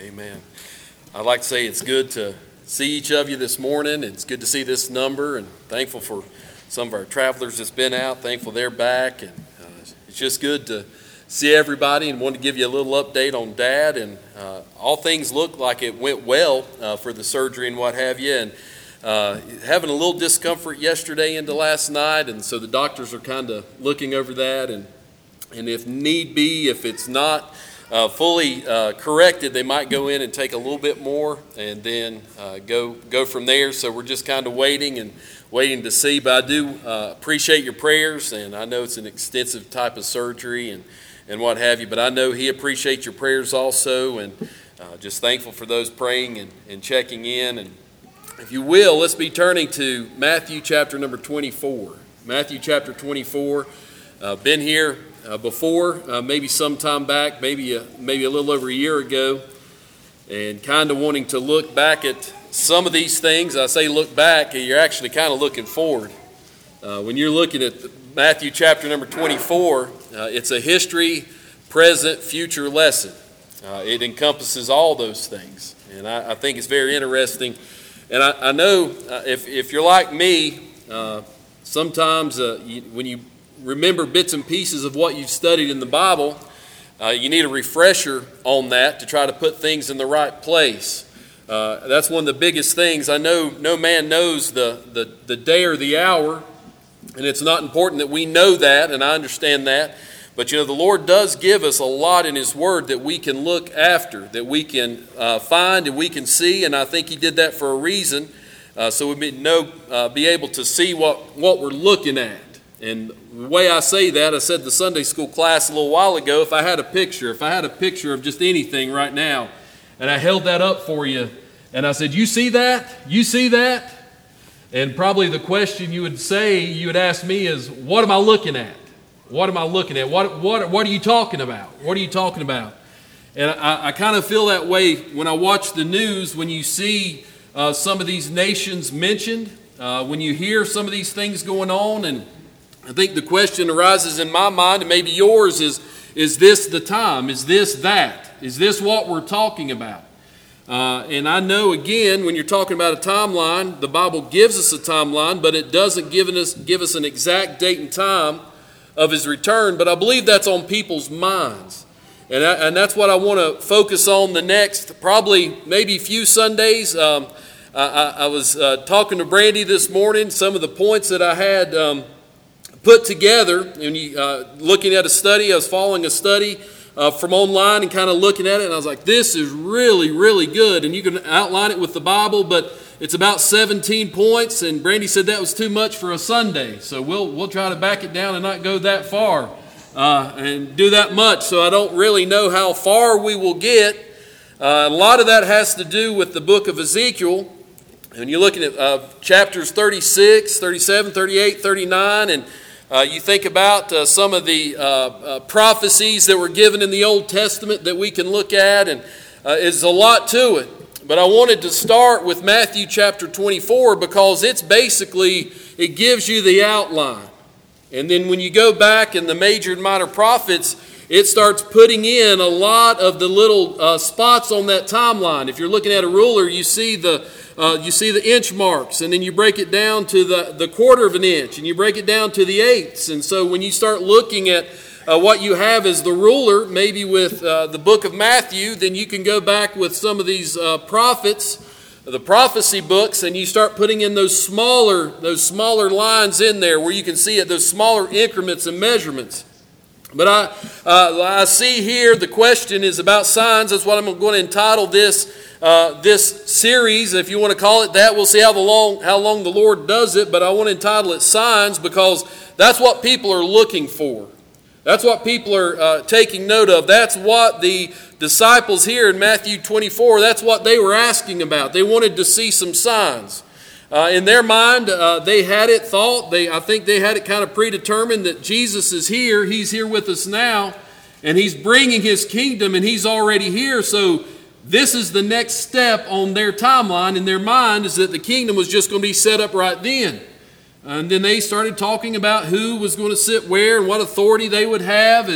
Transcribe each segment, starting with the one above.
Amen. I'd like to say it's good to see each of you this morning. It's good to see this number, and thankful for some of our travelers that's been out. Thankful they're back, and it's just good to see everybody, and wanted to give you a little update on Dad. And all things look like it went well for the surgery and what have you, and having a little discomfort yesterday into last night, and so the doctors are kind of looking over that, and if need be, if it's not fully corrected, they might go in and take a little bit more and then go from there. So we're just kind of waiting to see. But I do appreciate your prayers, and I know it's an extensive type of surgery and what have you, but I know he appreciates your prayers also, and just thankful for those praying and checking in. And if you will, let's be turning to Matthew chapter number 24. Matthew chapter 24. Been here before, maybe some time back, maybe a little over a year ago, and kind of wanting to look back at some of these things. I say look back, you're actually kind of looking forward. When you're looking at Matthew chapter number 24, it's a history, present, future lesson. It encompasses all those things, and I think it's very interesting. And I know if you're like me, sometimes when you remember bits and pieces of what you've studied in the Bible, you need a refresher on that to try to put things in the right place. That's one of the biggest things. I know no man knows the day or the hour, and it's not important that we know that, and I understand that. But the Lord does give us a lot in His Word that we can look after, that we can find and we can see, and I think He did that for a reason, so we be able to see what we're looking at. And the way I say that, I said to the Sunday school class a little while ago, if I had a picture of just anything right now, and I held that up for you, and I said, you see that? You see that? And probably the question you would ask me is, what am I looking at? What am I looking at? What are you talking about? What are you talking about? And I kind of feel that way when I watch the news, when you see some of these nations mentioned, when you hear some of these things going on, and I think the question arises in my mind, and maybe yours, is this the time? Is this that? Is this what we're talking about? And I know, again, when you're talking about a timeline, the Bible gives us a timeline, but it doesn't give us an exact date and time of His return. But I believe that's on people's minds. And that's what I want to focus on the next, probably maybe few Sundays. I was talking to Brandy this morning, some of the points that I had put together, and looking at a study. I was following a study from online and kind of looking at it, and I was like, this is really, really good. And you can outline it with the Bible, but it's about 17 points, and Brandy said that was too much for a Sunday. So we'll try to back it down and not go that far and do that much. So I don't really know how far we will get. A lot of that has to do with the book of Ezekiel. And you're looking at chapters 36, 37, 38, 39, and you think about some of the prophecies that were given in the Old Testament that we can look at, and there's a lot to it. But I wanted to start with Matthew chapter 24 because it gives you the outline. And then when you go back in the major and minor prophets, it starts putting in a lot of the little spots on that timeline. If you're looking at a ruler, you see the inch marks, and then you break it down to the quarter of an inch, and you break it down to the eighths. And so when you start looking at what you have as the ruler, maybe with the book of Matthew, then you can go back with some of these prophets, the prophecy books, and you start putting in those smaller lines in there where you can see it, those smaller increments and measurements. But I see here the question is about signs. That's what I'm going to entitle this series, if you want to call it that. We'll see how long the Lord does it, but I want to entitle it Signs because that's what people are looking for. That's what people are taking note of. That's what the disciples here in Matthew 24, that's what they were asking about. They wanted to see some signs. In their mind, they had it thought, I think they had it kind of predetermined that Jesus is here. He's here with us now, and He's bringing His kingdom, and He's already here. So this is the next step on their timeline in their mind, is that the kingdom was just going to be set up right then. And then they started talking about who was going to sit where and what authority they would have as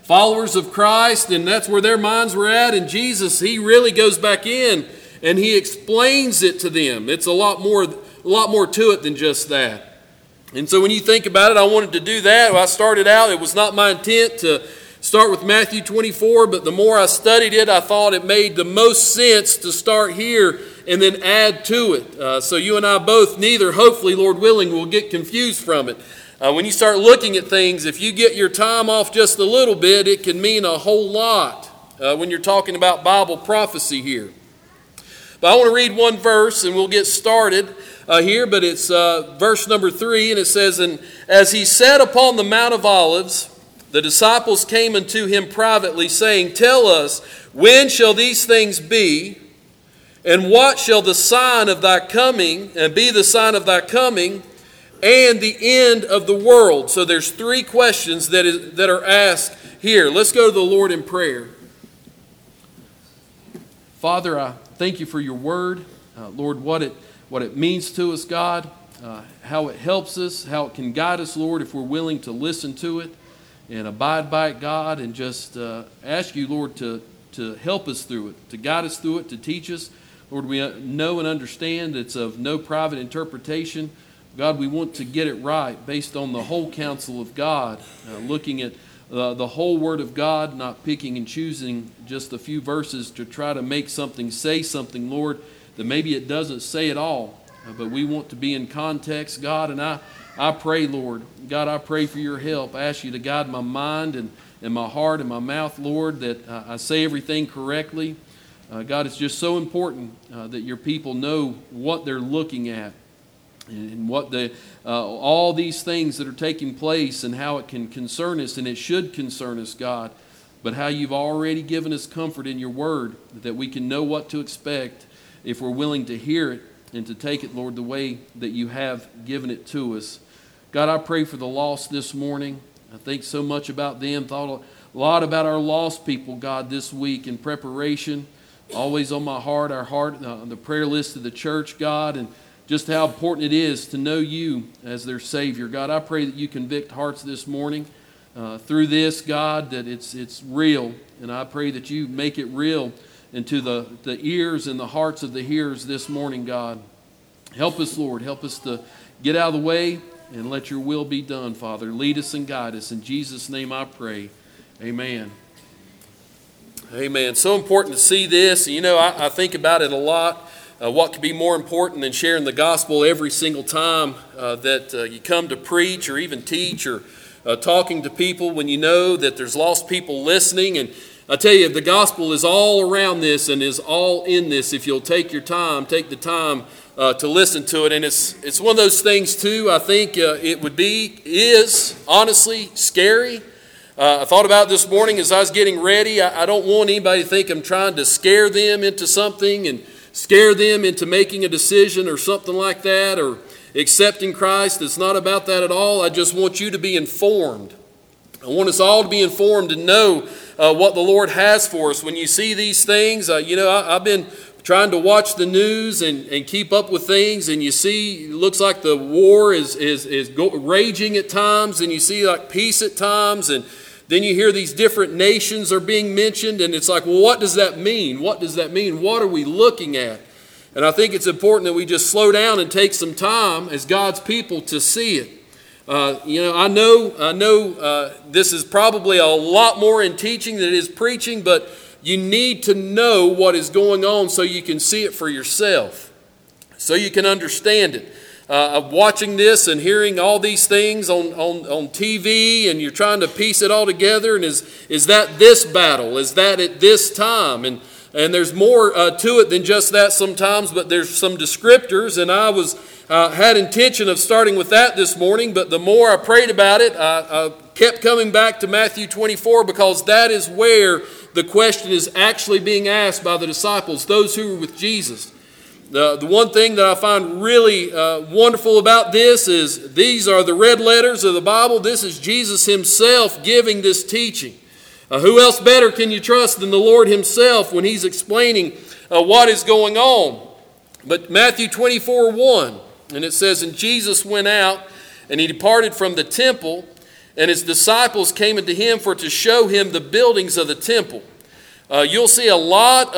followers of Christ, and that's where their minds were at. And Jesus, he really goes back in and he explains it to them. It's a lot more to it than just that. And so when you think about it, I wanted to do that. When I started out, it was not my intent to start with Matthew 24, but the more I studied it, I thought it made the most sense to start here and then add to it. So you and I both, neither, hopefully, Lord willing, will get confused from it. When you start looking at things, if you get your time off just a little bit, it can mean a whole lot when you're talking about Bible prophecy here. But I want to read one verse and we'll get started here, but it's verse number 3, and it says, "And as he sat upon the Mount of Olives, the disciples came unto him privately, saying, Tell us, when shall these things be? And what shall the sign of thy coming, and be the sign of thy coming, and the end of the world?" So there's 3 questions that are asked here. Let's go to the Lord in prayer. Father, I thank you for your word. Lord, what it means to us, God, how it helps us, how it can guide us, Lord, if we're willing to listen to it and abide by it, God, and just ask you, Lord, to help us through it, to guide us through it, to teach us. Lord, we know and understand it's of no private interpretation. God, we want to get it right based on the whole counsel of God, looking at the whole Word of God, not picking and choosing just a few verses to try to make something say something, Lord, that maybe it doesn't say at all. But we want to be in context, God, and I pray, Lord, God, I pray for your help. I ask you to guide my mind and my heart and my mouth, Lord, that I say everything correctly. God, it's just so important that your people know what they're looking at and what all these things that are taking place and how it can concern us, and it should concern us, God, but how you've already given us comfort in your word that we can know what to expect if we're willing to hear it and to take it, Lord, the way that you have given it to us. God, I pray for the lost this morning. I think so much about them, thought a lot about our lost people, God, this week in preparation. Always on my heart, the prayer list of the church, God, and just how important it is to know you as their Savior. God, I pray that you convict hearts this morning through this, God, that it's real. And I pray that you make it real into the ears and the hearts of the hearers this morning, God. Help us, Lord. Help us to get out of the way and let your will be done, Father. Lead us and guide us. In Jesus' name I pray. Amen. Amen. So important to see this. You know, I think about it a lot. What could be more important than sharing the gospel every single time that you come to preach or even teach or talking to people when you know that there's lost people listening. And I tell you, the gospel is all around this and is all in this if you'll take the time to listen to it. And it's one of those things, too, I think is honestly scary. I thought about it this morning as I was getting ready. I don't want anybody to think I'm trying to scare them into something and scare them into making a decision or something like that or accepting Christ. It's not about that at all. I just want you to be informed. I want us all to be informed and know what the Lord has for us. When you see these things, I've been trying to watch the news and keep up with things, and you see, it looks like the war is raging at times, and you see like peace at times, and then you hear these different nations are being mentioned, and it's like, well, what does that mean? What does that mean? What are we looking at? And I think it's important that we just slow down and take some time as God's people to see it. I know this is probably a lot more in teaching than it is preaching, but you need to know what is going on so you can see it for yourself, so you can understand it. Watching this and hearing all these things on TV, and you're trying to piece it all together, and is that this battle? Is that at this time? And there's more to it than just that sometimes, but there's some descriptors, and I had intention of starting with that this morning, but the more I prayed about it, I kept coming back to Matthew 24, because that is where the question is actually being asked by the disciples, those who were with Jesus. The one thing that I find really wonderful about this is these are the red letters of the Bible. This is Jesus himself giving this teaching. Who else better can you trust than the Lord himself when he's explaining what is going on? But Matthew 24:1, and it says, "And Jesus went out, and he departed from the temple, and his disciples came unto him for to show him the buildings of the temple. You'll see a lot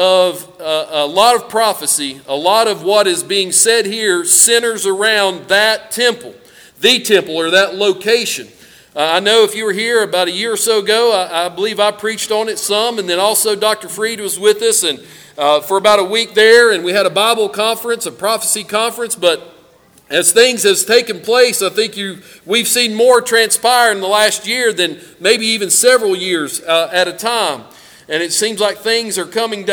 of prophecy, a lot of what is being said here centers around that temple, the temple, or that location. I know if you were here about a year or so ago, I believe I preached on it some, and then also Dr. Freed was with us, and for about a week there, and we had a Bible conference, a prophecy conference. But as things has taken place, I think we've seen more transpire in the last year than maybe even several years at a time. And it seems like things are coming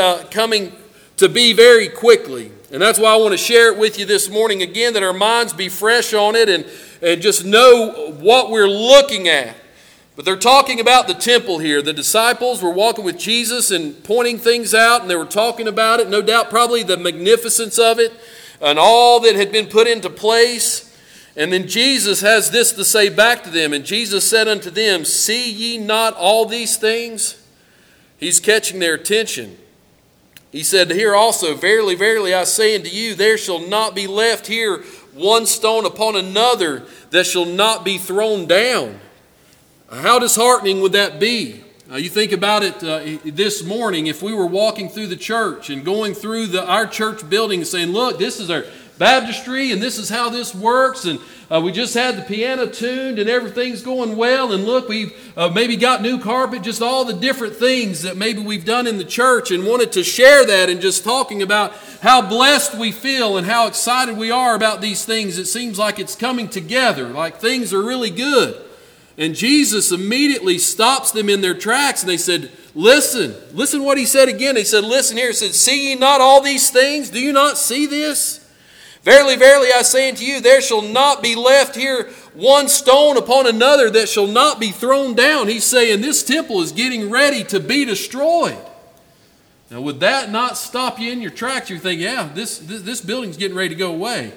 to be very quickly. And that's why I want to share it with you this morning again, that our minds be fresh on it and just know what we're looking at. But they're talking about the temple here. The disciples were walking with Jesus and pointing things out, and they were talking about it, no doubt probably the magnificence of it and all that had been put into place. And then Jesus has this to say back to them. And Jesus said unto them, See ye not all these things? He's catching their attention. He said here also, Verily, verily, I say unto you, there shall not be left here one stone upon another that shall not be thrown down. How disheartening would that be? You think about it this morning, if we were walking through the church and going through our church building and saying, look, this is our baptistry and this is how this works, and we just had the piano tuned and everything's going well, and look, we've maybe got new carpet, just all the different things that maybe we've done in the church, and wanted to share that and just talking about how blessed we feel and how excited we are about these things. It seems like it's coming together, like things are really good. And Jesus immediately stops them in their tracks, and they said, listen what he said again. He said, listen here. He said, See ye not all these things? Do you not see this? Verily, verily, I say unto you, there shall not be left here one stone upon another that shall not be thrown down. He's saying this temple is getting ready to be destroyed. Now, would that not stop you in your tracks? You think, yeah, this building's getting ready to go away.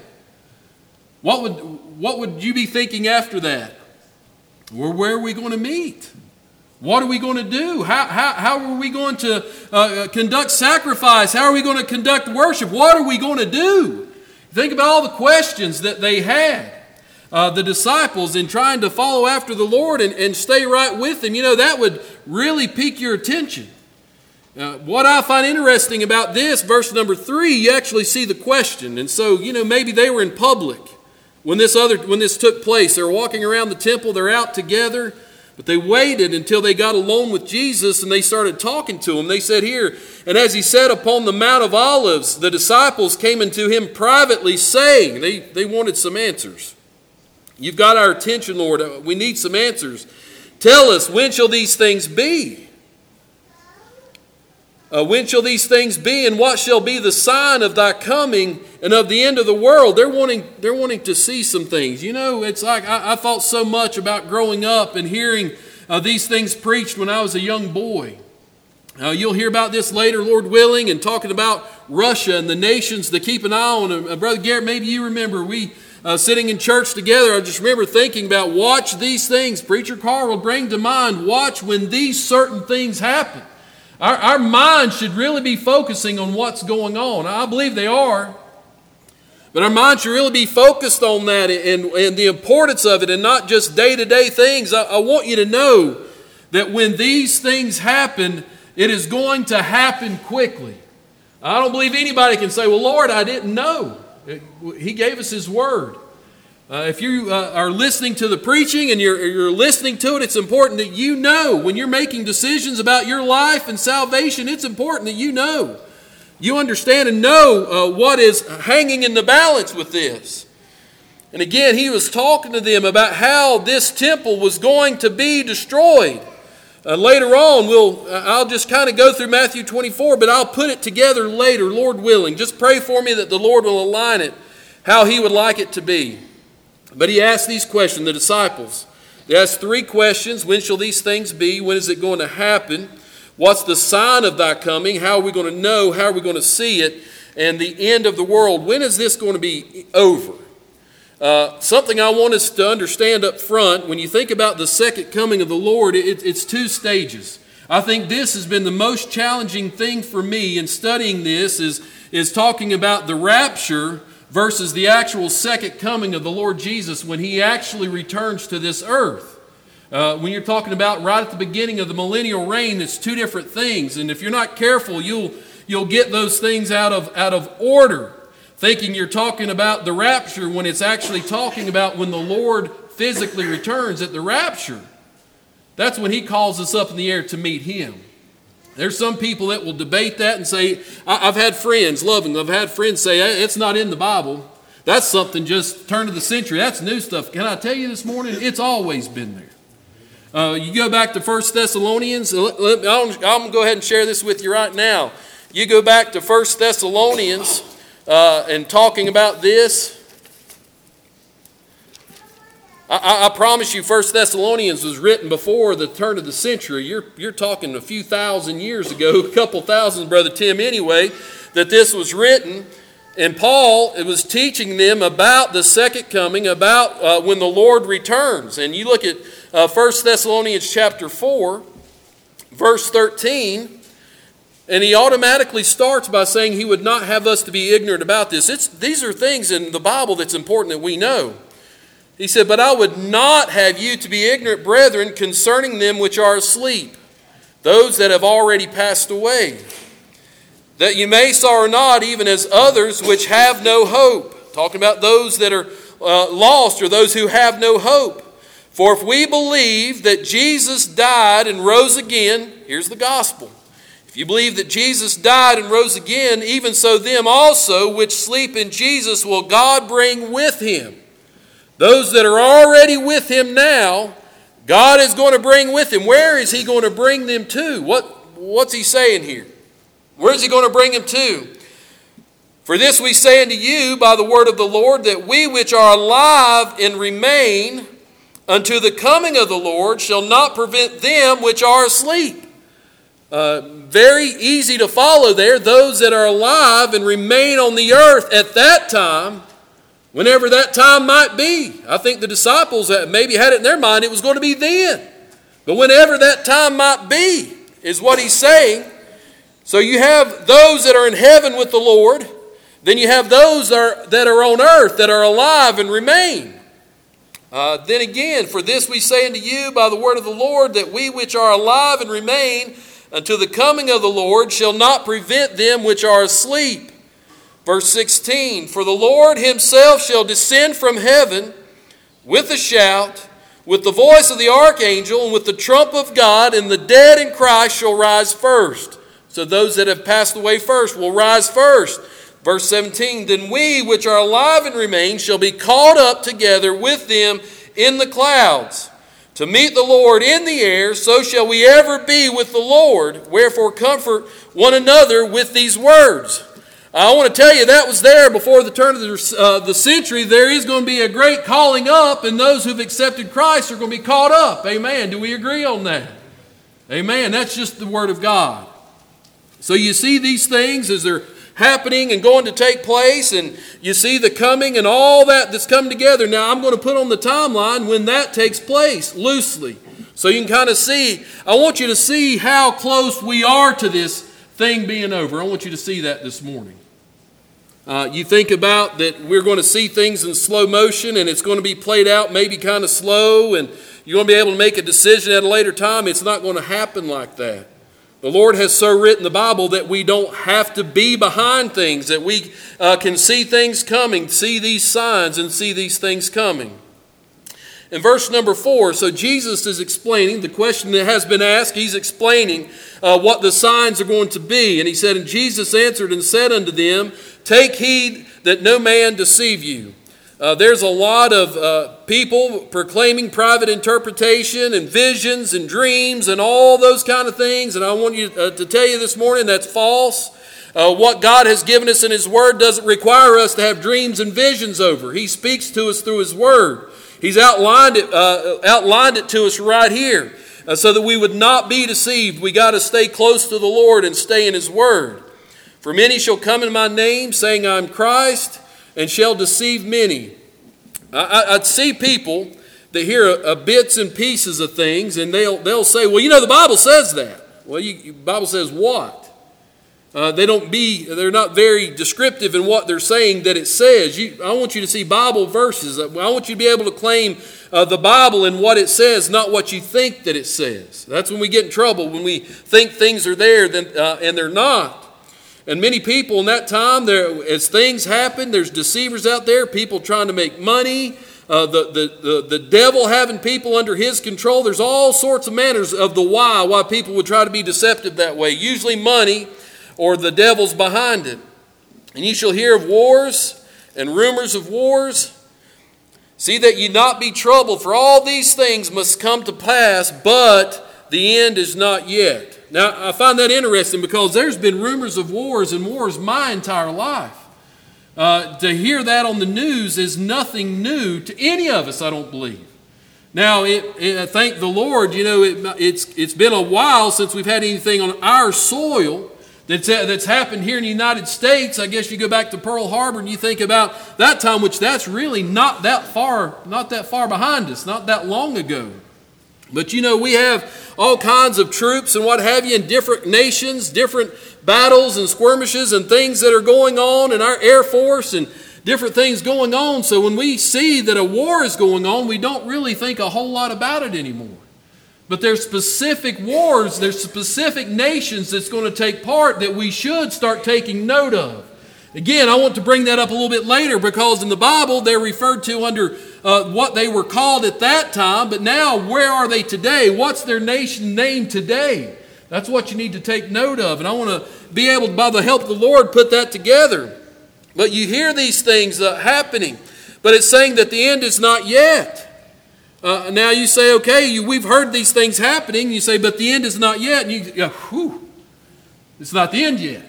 What would you be thinking after that? Well, where are we going to meet? What are we going to do? How are we going to conduct sacrifice? How are we going to conduct worship? What are we going to do? Think about all the questions that they had, the disciples, in trying to follow after the Lord and stay right with Him. You know, that would really pique your attention. What I find interesting about this, verse number 3, you actually see the question. And so, you know, maybe they were in public when this took place. They were walking around the temple, they're out together, but they waited until they got alone with Jesus and they started talking to him. They said here, and as he sat upon the Mount of Olives, the disciples came unto him privately, saying, they wanted some answers. You've got our attention, Lord. We need some answers. Tell us, when shall these things be? When shall these things be, and what shall be the sign of thy coming and of the end of the world? They're wanting to see some things. You know, it's like I thought so much about growing up and hearing these things preached when I was a young boy. You'll hear about this later, Lord willing, and talking about Russia and the nations to keep an eye on. Brother Garrett, maybe you remember we sitting in church together. I just remember thinking about, watch these things. Preacher Carr will bring to mind, watch when these certain things happen. Our mind should really be focusing on what's going on. I believe they are. But our mind should really be focused on that and the importance of it, and not just day-to-day things. I want you to know that when these things happen, it is going to happen quickly. I don't believe anybody can say, well, Lord, I didn't know. He gave us His Word. If you are listening to the preaching and you're listening to it, it's important that you know when you're making decisions about your life and salvation, it's important that you know. You understand and know what is hanging in the balance with this. And again, he was talking to them about how this temple was going to be destroyed. Later on, I'll just kind of go through Matthew 24, but I'll put it together later, Lord willing. Just pray for me that the Lord will align it how He would like it to be. But he asked these questions, the disciples. They asked 3 questions. When shall these things be? When is it going to happen? What's the sign of thy coming? How are we going to know? How are we going to see it? And the end of the world. When is this going to be over? Something I want us to understand up front, when you think about the second coming of the Lord, it's 2 stages. I think this has been the most challenging thing for me in studying this is talking about the rapture versus the actual second coming of the Lord Jesus when He actually returns to this earth. When you're talking about right at the beginning of the millennial reign, it's two different things. And if you're not careful, you'll get those things out of order, thinking you're talking about the rapture when it's actually talking about when the Lord physically returns at the rapture. That's when he calls us up in the air to meet him. There's some people that will debate that and say, I've had friends say, it's not in the Bible. That's something just turn of the century. That's new stuff. Can I tell you this morning? It's always been there. You go back to 1 Thessalonians. I'm going to go ahead and share this with you right now. You go back to 1 Thessalonians and talking about this. I promise you 1 Thessalonians was written before the turn of the century. You're talking a few thousand years ago, a couple thousand, Brother Tim, anyway, that this was written. And Paul, it was teaching them about the second coming, about when the Lord returns. And you look at 1 Thessalonians chapter 4, verse 13, and he automatically starts by saying he would not have us to be ignorant about this. These are things in the Bible that's important that we know. He said, but I would not have you to be ignorant, brethren, concerning them which are asleep, those that have already passed away, that you may sorrow not, even as others which have no hope. Talking about those that are lost, or those who have no hope. For if we believe that Jesus died and rose again, here's the gospel. If you believe that Jesus died and rose again, even so them also which sleep in Jesus will God bring with him. Those that are already with him now, God is going to bring with him. Where is he going to bring them to? What's he saying here? Where is he going to bring them to? For this we say unto you by the word of the Lord, that we which are alive and remain unto the coming of the Lord shall not prevent them which are asleep. Very easy to follow there. Those that are alive and remain on the earth at that time, whenever that time might be. I think the disciples maybe had it in their mind it was going to be then. But whenever that time might be is what he's saying. So you have those that are in heaven with the Lord. Then you have those that are on earth that are alive and remain. Then again, for this we say unto you by the word of the Lord, that we which are alive and remain until the coming of the Lord shall not prevent them which are asleep. Verse 16, for the Lord himself shall descend from heaven with a shout, with the voice of the archangel, and with the trump of God, and the dead in Christ shall rise first. So those that have passed away first will rise first. Verse 17, then we which are alive and remain shall be caught up together with them in the clouds, to meet the Lord in the air, so shall we ever be with the Lord. Wherefore comfort one another with these words. I want to tell you that was there before the turn of the century. There is going to be a great calling up, and those who've accepted Christ are going to be caught up. Amen. Do we agree on that? Amen. That's just the word of God. So you see these things as they're happening and going to take place, and you see the coming and all that's come together. Now I'm going to put on the timeline when that takes place loosely, so you can kind of see. I want you to see how close we are to this thing being over. I want you to see that this morning. You think about that we're going to see things in slow motion, and it's going to be played out maybe kind of slow, and you're going to be able to make a decision at a later time. It's not going to happen like that. The Lord has so written the Bible that we don't have to be behind things, that we can see things coming, see these signs and see these things coming. In verse number 4, so Jesus is explaining the question that has been asked. He's explaining what the signs are going to be. And he said, and Jesus answered and said unto them, take heed that no man deceive you. There's a lot of people proclaiming private interpretation and visions and dreams and all those kind of things. And I want you to tell you this morning that's false. What God has given us in His Word doesn't require us to have dreams and visions over. He speaks to us through His Word. He's outlined it to us right here so that we would not be deceived. We got to stay close to the Lord and stay in His Word. For many shall come in my name, saying, I am Christ, and shall deceive many. I'd see people that hear bits and pieces of things, and they'll say, well, you know, the Bible says that. Well, the Bible says what? They're not very descriptive in what they're saying that it says. I want you to see Bible verses. I want you to be able to claim the Bible and what it says, not what you think that it says. That's when we get in trouble, when we think things are there and they're not. And many people in that time, as things happen, there's deceivers out there, people trying to make money, the devil having people under his control. There's all sorts of manners of the why people would try to be deceptive that way. Usually money or the devil's behind it. And ye shall hear of wars and rumors of wars. See that ye not be troubled, for all these things must come to pass, but the end is not yet. Now, I find that interesting because there's been rumors of wars and wars my entire life. To hear that on the news is nothing new to any of us, I don't believe. Now, thank the Lord, it's been a while since we've had anything on our soil that's happened here in the United States. I guess you go back to Pearl Harbor and you think about that time, which that's really not that far behind us, not that long ago. But we have all kinds of troops and what have you in different nations, different battles and skirmishes and things that are going on in our Air Force and different things going on. So when we see that a war is going on, we don't really think a whole lot about it anymore. But there's specific wars, there's specific nations that's going to take part that we should start taking note of. Again, I want to bring that up a little bit later because in the Bible they're referred to under what they were called at that time, but now where are they today? What's their nation name today? That's what you need to take note of, and I want to be able to, by the help of the Lord, put that together. But you hear these things happening, but it's saying that the end is not yet. Now you say, okay, we've heard these things happening. You say, but the end is not yet. And you go, it's not the end yet.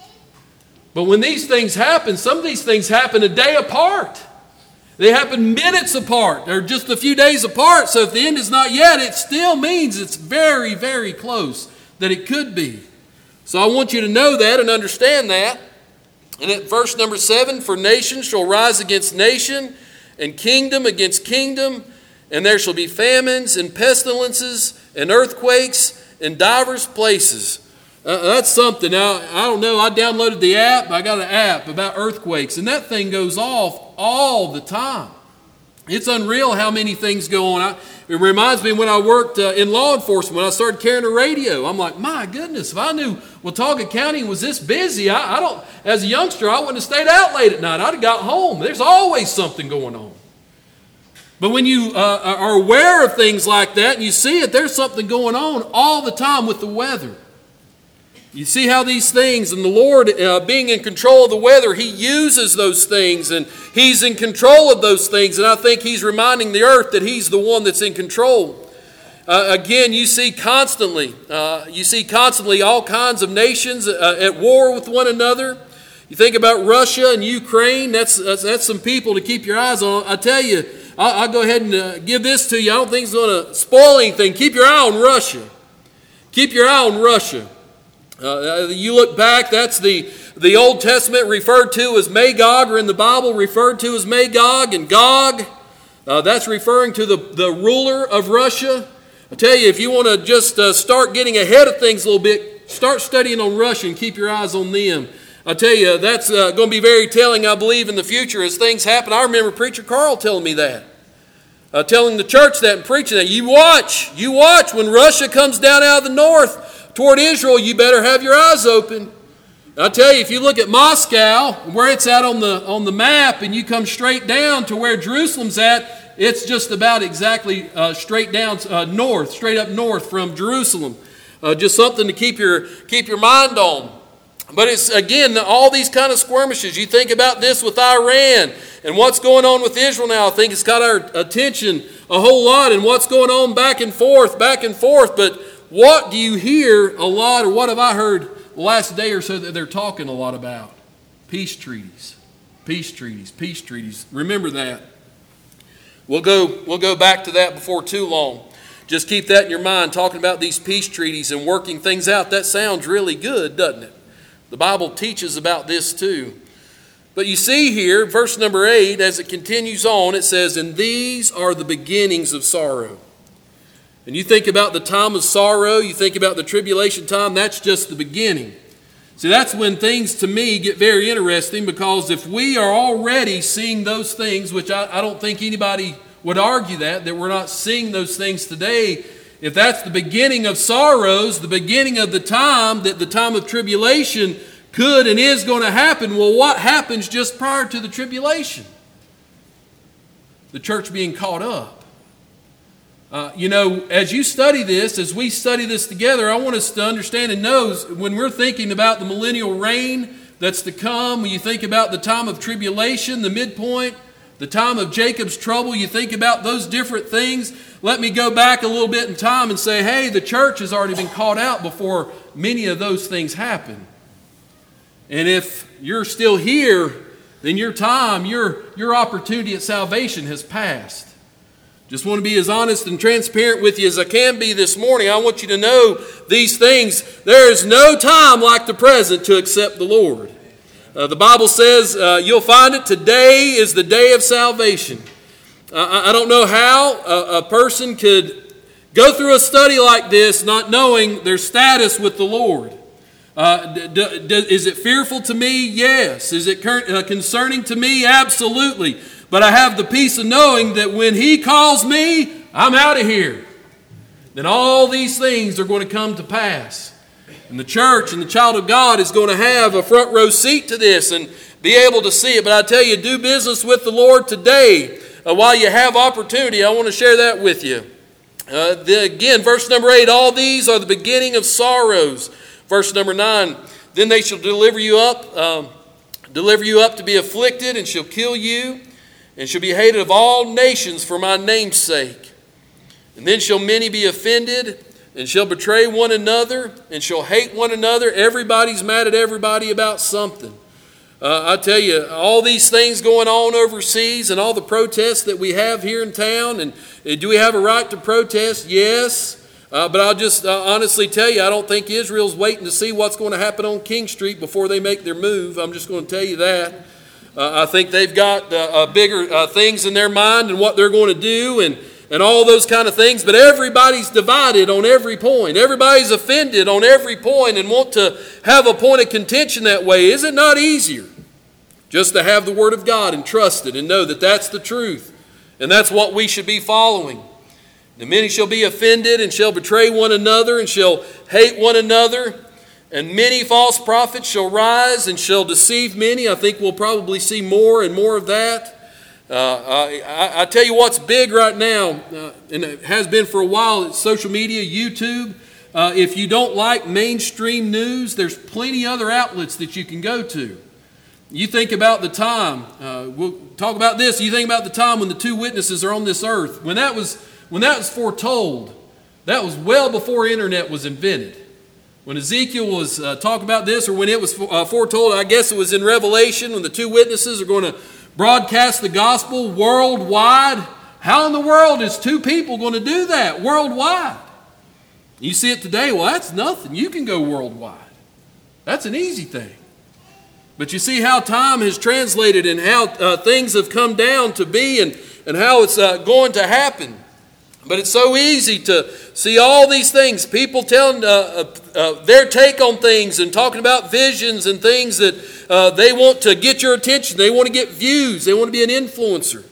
But when these things happen, some of these things happen a day apart. They happen minutes apart. They're just a few days apart. So if the end is not yet, it still means it's very, very close that it could be. So I want you to know that and understand that. And at verse number 7, for nation shall rise against nation, and kingdom against kingdom, and there shall be famines and pestilences and earthquakes in divers places. That's something. Now, I don't know. I downloaded the app. I got an app about earthquakes, and that thing goes off all the time. It's unreal how many things go on. It reminds me when I worked in law enforcement, when I started carrying a radio. I'm like, my goodness, if I knew Watauga County was this busy, as a youngster, I wouldn't have stayed out late at night. I'd have got home. There's always something going on. But when you are aware of things like that and you see it, there's something going on all the time with the weather. You see how these things, and the Lord being in control of the weather, He uses those things, and He's in control of those things, and I think He's reminding the earth that He's the one that's in control. Again, you see constantly all kinds of nations at war with one another. You think about Russia and Ukraine, that's some people to keep your eyes on. I tell you, I'll go ahead and give this to you. I don't think it's going to spoil anything. Keep your eye on Russia. Keep your eye on Russia. You look back, that's the Old Testament referred to as Magog, or in the Bible referred to as Magog and Gog. That's referring to the ruler of Russia. I tell you, if you want to just start getting ahead of things a little bit, start studying on Russia and keep your eyes on them. I tell you, that's going to be very telling, I believe, in the future as things happen. I remember Preacher Carl telling me that. Telling the church that and preaching that. You watch when Russia comes down out of the north toward Israel, you better have your eyes open. I tell you, if you look at Moscow, where it's at on the map, and you come straight down to where Jerusalem's at, it's just about exactly straight up north from Jerusalem. Just something to keep your mind on. But it's, again, all these kind of skirmishes. You think about this with Iran and what's going on with Israel now. I think it's got our attention a whole lot, and what's going on back and forth. But what do you hear a lot, or what have I heard the last day or so that they're talking a lot about? Peace treaties. Peace treaties. Peace treaties. Remember that. We'll go back to that before too long. Just keep that in your mind, talking about these peace treaties and working things out. That sounds really good, doesn't it? The Bible teaches about this too. But you see here, verse number 8, as it continues on, it says, and these are the beginnings of sorrow. And you think about the time of sorrow, you think about the tribulation time, that's just the beginning. See, that's when things to me get very interesting, because if we are already seeing those things, which I don't think anybody would argue that we're not seeing those things today. If that's the beginning of sorrows, the beginning of the time, that the time of tribulation could and is going to happen, well, what happens just prior to the tribulation? The church being caught up. As you study this, as we study this together, I want us to understand and know when we're thinking about the millennial reign that's to come, when you think about the time of tribulation, the midpoint, the time of Jacob's trouble, you think about those different things. Let me go back a little bit in time and say, hey, the church has already been caught out before many of those things happen. And if you're still here, then your time, your opportunity at salvation has passed. Just want to be as honest and transparent with you as I can be this morning. I want you to know these things. There is no time like the present to accept the Lord. The Bible says, you'll find it, today is the day of salvation. I don't know how a person could go through a study like this not knowing their status with the Lord. Is it fearful to me? Yes. Is it concerning to me? Absolutely. But I have the peace of knowing that when He calls me, I'm out of here. Then all these things are going to come to pass. And the church and the child of God is going to have a front row seat to this and be able to see it. But I tell you, do business with the Lord today. While you have opportunity, I want to share that with you. Again, verse number 8, all these are the beginning of sorrows. Verse number 9, then they shall deliver you up to be afflicted, and shall kill you, and shall be hated of all nations for my name's sake. And then shall many be offended, and shall betray one another, and shall hate one another. Everybody's mad at everybody about something. I tell you, all these things going on overseas and all the protests that we have here in town, and do we have a right to protest? Yes. But I'll just honestly tell you, I don't think Israel's waiting to see what's going to happen on King Street before they make their move. I'm just going to tell you that. I think they've got bigger things in their mind and what they're going to do and all those kind of things. But everybody's divided on every point. Everybody's offended on every point and want to have a point of contention that way. Is it not easier just to have the Word of God and trust it and know that that's the truth and that's what we should be following? And many shall be offended and shall betray one another and shall hate one another. And many false prophets shall rise and shall deceive many. I think we'll probably see more and more of that. I tell you what's big right now, and it has been for a while, it's social media, YouTube. If you don't like mainstream news, there's plenty other outlets that you can go to. You think about the time, we'll talk about this, you think about the time when the two witnesses are on this earth. When that was foretold, that was well before internet was invented. When Ezekiel was talking about this, or when it was foretold, I guess it was in Revelation, when the two witnesses are going to broadcast the gospel worldwide. How in the world is two people going to do that worldwide? You see it today, well, that's nothing. You can go worldwide. That's an easy thing. But you see how time has translated and how things have come down to be and how it's going to happen. But it's so easy to see all these things, people telling their take on things and talking about visions and things that they want to get your attention. They want to get views. They want to be an influencer.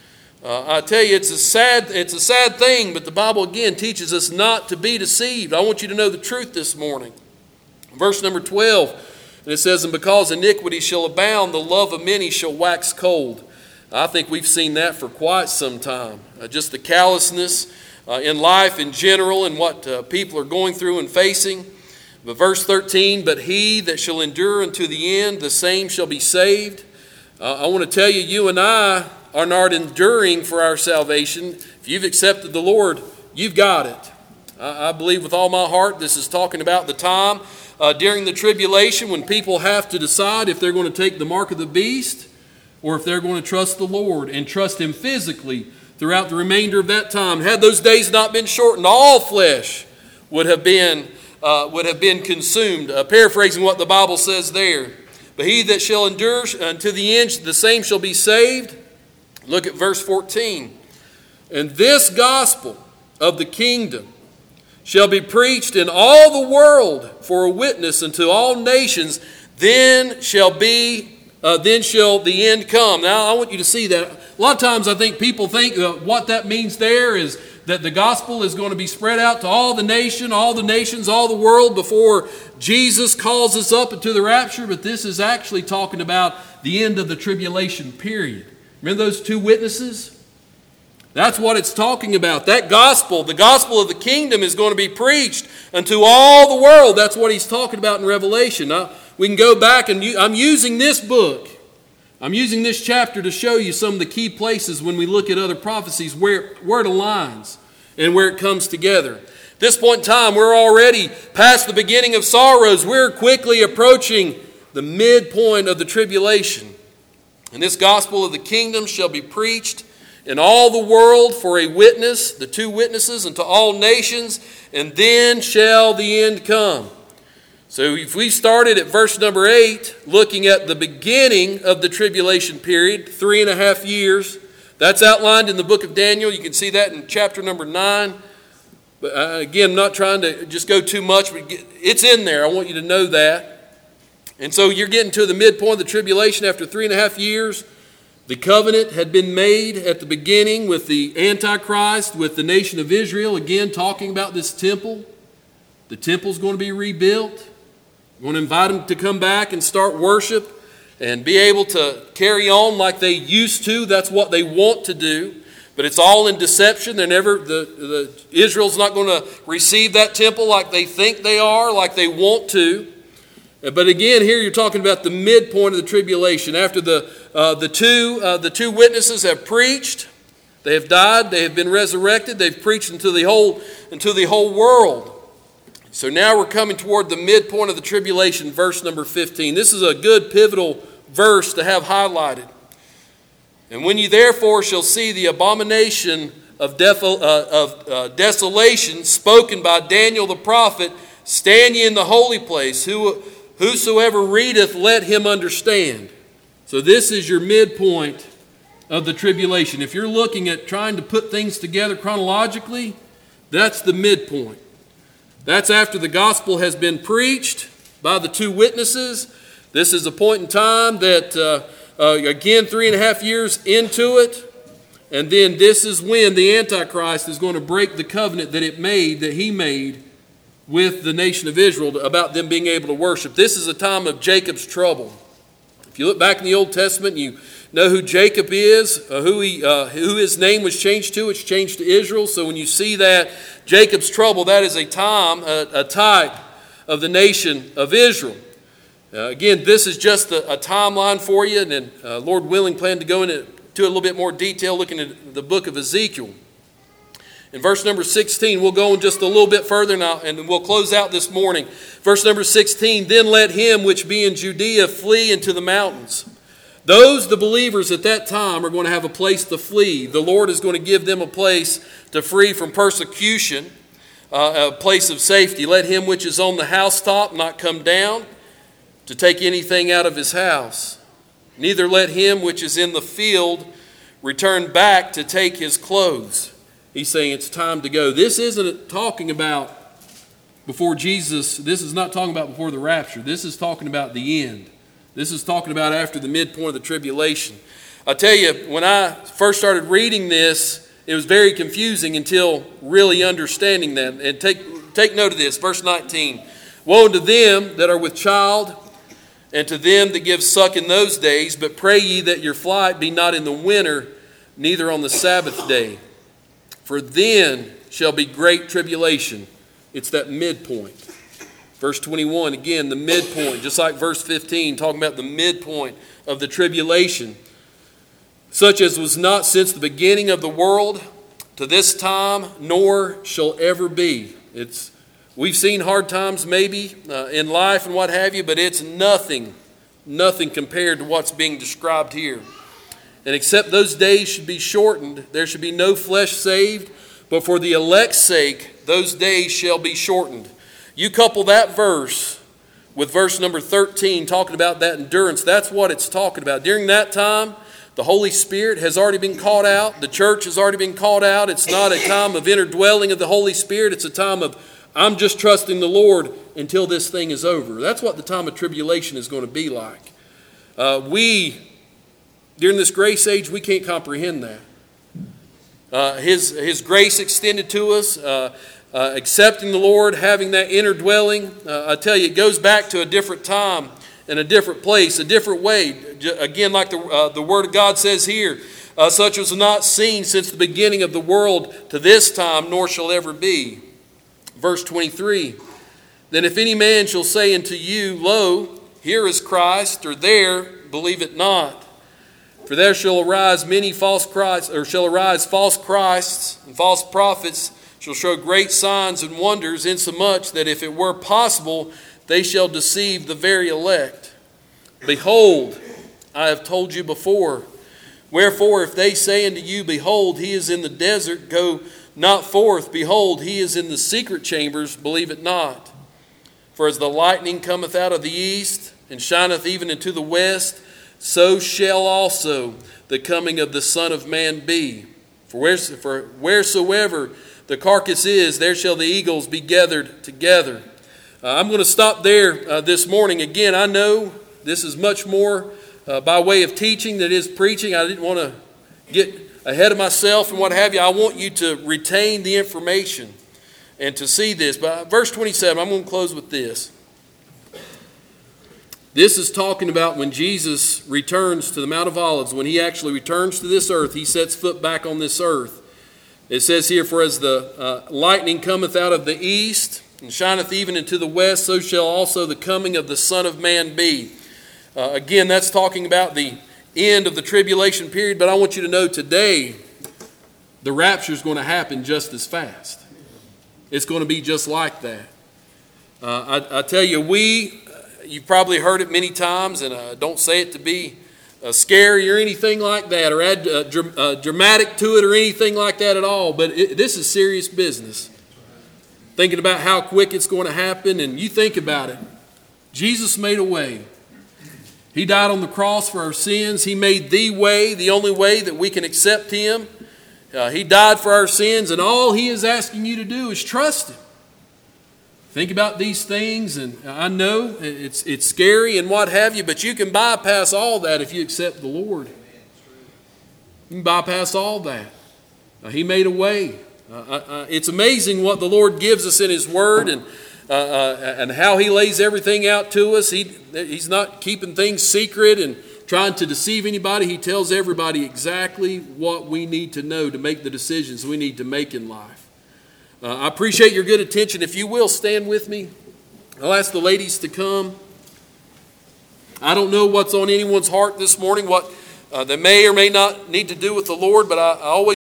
I tell you, it's a sad thing, but the Bible again teaches us not to be deceived. I want you to know the truth this morning. Verse number 12, and it says, and because iniquity shall abound, the love of many shall wax cold. I think we've seen that for quite some time. Just the callousness in life in general and what people are going through and facing. But verse 13, but he that shall endure unto the end, the same shall be saved. I want to tell you, you and I are not enduring for our salvation. If you've accepted the Lord, you've got it. I believe with all my heart this is talking about the time during the tribulation when people have to decide if they're going to take the mark of the beast or if they're going to trust the Lord and trust Him physically throughout the remainder of that time. Had those days not been shortened, all flesh would have been consumed. Paraphrasing what the Bible says there. But he that shall endure unto the end, the same shall be saved. Look at verse 14. And this gospel of the kingdom shall be preached in all the world for a witness unto all nations. Then shall be then shall the end come. Now, I want you to see that. A lot of times I think people think what that means there is that the gospel is going to be spread out to all the nations, all the world before Jesus calls us up into the rapture. But this is actually talking about the end of the tribulation period. Remember those two witnesses? That's what it's talking about. That gospel, the gospel of the kingdom, is going to be preached unto all the world. That's what he's talking about in Revelation. Now, we can go back, and I'm using this book. I'm using this chapter to show you some of the key places when we look at other prophecies where it aligns and where it comes together. At this point in time, we're already past the beginning of sorrows. We're quickly approaching the midpoint of the tribulation. And this gospel of the kingdom shall be preached in all the world for a witness, the two witnesses, unto all nations, and then shall the end come. So if we started at verse number 8, looking at the beginning of the tribulation period, 3.5 years, that's outlined in the book of Daniel. You can see that in chapter number 9. But again, I'm not trying to just go too much, but it's in there. I want you to know that. And so you're getting to the midpoint of the tribulation after 3.5 years. The covenant had been made at the beginning with the Antichrist, with the nation of Israel, again talking about this temple. The temple's going to be rebuilt. We're going to invite them to come back and start worship and be able to carry on like they used to. That's what they want to do. But it's all in deception. They're never, Israel's not going to receive that temple like they think they are, like they want to. But again, here you're talking about the midpoint of the tribulation. After the two witnesses have preached, they have died, they have been resurrected, they've preached into the whole world. So now we're coming toward the midpoint of the tribulation, verse number 15. This is a good pivotal verse to have highlighted. And when you therefore shall see the abomination of desolation spoken by Daniel the prophet, stand ye in the holy place. Whosoever readeth, let him understand. So this is your midpoint of the tribulation. If you're looking at trying to put things together chronologically, that's the midpoint. That's after the gospel has been preached by the two witnesses. This is a point in time that, again, 3.5 years into it. And then this is when the Antichrist is going to break the covenant that he made with the nation of Israel about them being able to worship. This is a time of Jacob's trouble. If you look back in the Old Testament, you know who Jacob is, who his name was changed to. It's changed to Israel. So when you see that Jacob's trouble, that is a type of the nation of Israel. Again, this is just a timeline for you, and then Lord willing, plan to go into a little bit more detail looking at the book of Ezekiel. In verse number 16, we'll go in just a little bit further now, and we'll close out this morning. Verse number 16, then let him which be in Judea flee into the mountains. Those, the believers at that time, are going to have a place to flee. The Lord is going to give them a place to flee from persecution, a place of safety. Let him which is on the housetop not come down to take anything out of his house. Neither let him which is in the field return back to take his clothes. He's saying it's time to go. This isn't talking about before Jesus. This is not talking about before the rapture. This is talking about the end. This is talking about after the midpoint of the tribulation. I tell you, when I first started reading this, it was very confusing until really understanding that. And take note of this, verse 19. Woe unto them that are with child, and to them that give suck in those days, but pray ye that your flight be not in the winter, neither on the Sabbath day. For then shall be great tribulation. It's that midpoint. Verse 21, again, the midpoint, just like verse 15, talking about the midpoint of the tribulation. Such as was not since the beginning of the world to this time, nor shall ever be. We've seen hard times maybe in life and what have you, but it's nothing compared to what's being described here. And except those days should be shortened, there should be no flesh saved, but for the elect's sake, those days shall be shortened. You couple that verse with verse number 13, talking about that endurance. That's what it's talking about. During that time, the Holy Spirit has already been called out. The church has already been called out. It's not a time of inner dwelling of the Holy Spirit. It's a time of, I'm just trusting the Lord until this thing is over. That's what the time of tribulation is going to be like. During this grace age, we can't comprehend that. His grace extended to us, accepting the Lord, having that inner dwelling. I tell you, it goes back to a different time and a different place, a different way. Again, like the Word of God says here, such was not seen since the beginning of the world to this time, nor shall ever be. Verse 23, then if any man shall say unto you, lo, here is Christ, or there, believe it not. For there shall arise false Christs and false prophets shall show great signs and wonders, insomuch that if it were possible, they shall deceive the very elect. Behold, I have told you before. Wherefore, if they say unto you, behold, he is in the desert, go not forth. Behold, he is in the secret chambers, believe it not. For as the lightning cometh out of the east, and shineth even into the west, so shall also the coming of the Son of Man be. For wheresoever the carcass is, there shall the eagles be gathered together. I'm going to stop there this morning. Again, I know this is much more by way of teaching than it is preaching. I didn't want to get ahead of myself and what have you. I want you to retain the information and to see this. But verse 27, I'm going to close with this. This is talking about when Jesus returns to the Mount of Olives, when he actually returns to this earth, he sets foot back on this earth. It says here, for as the lightning cometh out of the east and shineth even into the west, so shall also the coming of the Son of Man be. Again, that's talking about the end of the tribulation period, but I want you to know today the rapture is going to happen just as fast. It's going to be just like that. I tell you, you've probably heard it many times, and I don't say it to be scary or anything like that, or add dramatic to it or anything like that at all, but this is serious business. Thinking about how quick it's going to happen, and you think about it. Jesus made a way. He died on the cross for our sins. He made the way, the only way that we can accept Him. He died for our sins, and all He is asking you to do is trust Him. Think about these things, and I know it's scary and what have you, but you can bypass all that if you accept the Lord. You can bypass all that. He made a way. It's amazing what the Lord gives us in His Word and how He lays everything out to us. He's not keeping things secret and trying to deceive anybody. He tells everybody exactly what we need to know to make the decisions we need to make in life. I appreciate your good attention. If you will, stand with me. I'll ask the ladies to come. I don't know what's on anyone's heart this morning, what they may or may not need to do with the Lord, but I always